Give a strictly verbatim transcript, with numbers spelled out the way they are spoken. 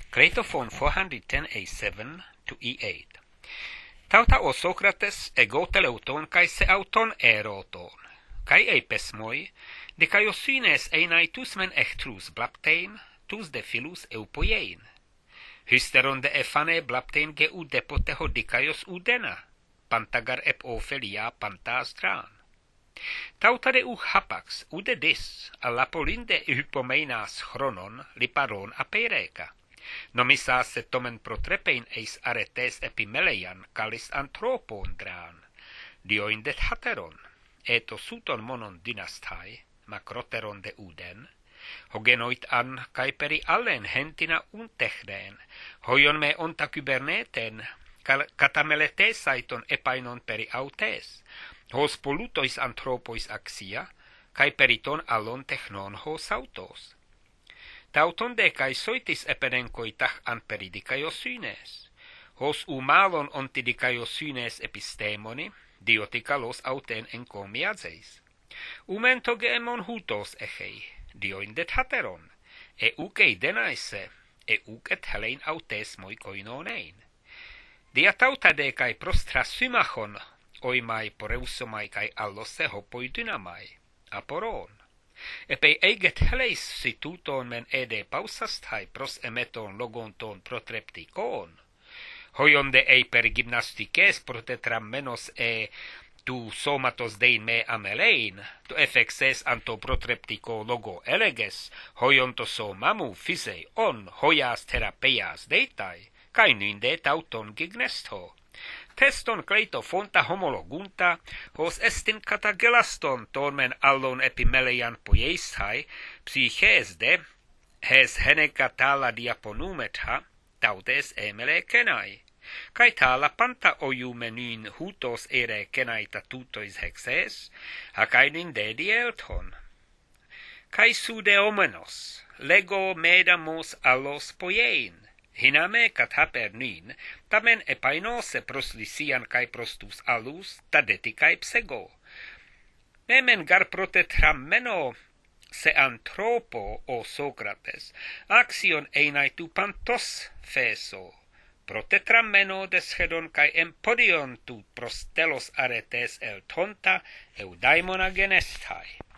Cleitophon four hundred ten a seven to e eight. Tauta o Socrates ego teleuton kai se auton eroton. Kai eipesmoi, de kai osynes einai tusmen echtrus blaptein, tus de filus eupoiein. Hysteron de efane blaptein ge u depote hodikaios udena, pantagar ep ophelia pantas tran. Tauta de u hapax, ude dis, alapolin-de hypomeinas chronon liparon apeireka. Nomisas se tomen protrepein eis aretes epimeleian calis anthropon dran, dioindet hateron, eto suton monon dynastai, macroteron de uden, hogenoit an kai peri allen hentina untechdeen, hoion me onta kyberneten, katameletesaiton epainon peri autes, hos polutois anthropois axia, kai periton allon technon hos autos. Tauton de kai soitis epenenkoitach an peridikaiosynes, hos umalon ontidikaiosynes epistemoni, diotikalos auten encomiazeis. Umento geemon hutos echei, dioindet hateron, e ukei denaise, e uket helein autes moi koinonein. Dia tauta de kai prostrasymachon, oimai poreusomai kai allosse hopoi dynamai, aporon. Epei eiget heleis situton men ede pausastai pros emeton logonton protreptikon. Hoion de ei per gymnastikes protetram menos e tu somatos dein me amelein, tu efexes anto protreptiko logo eleges, hoion to somamu physei on hoias therapeias deitai, kai ninde tauton gignesto. Teston Cleitophonta homologunta, hos estin katagelaston tormen allon epimeleian poiestai, psyches de, hes heneca tala diaponumetha, tautes emele kenai. Kai tala panta oiumenin hutos ere kenaita tutois hexes, hakainin dedi elton. Kai sude omenos, lego medamos allos poiein, hiname katapernin, tamen epainose proslisian kai prostus alus, tadeti kai psego. Memen gar protetrameno se anthropo o Socrates, axion einaitu pantos feso, protetrameno deschedon kai empodion tu prostelos aretes el tonta eudaimona genestai.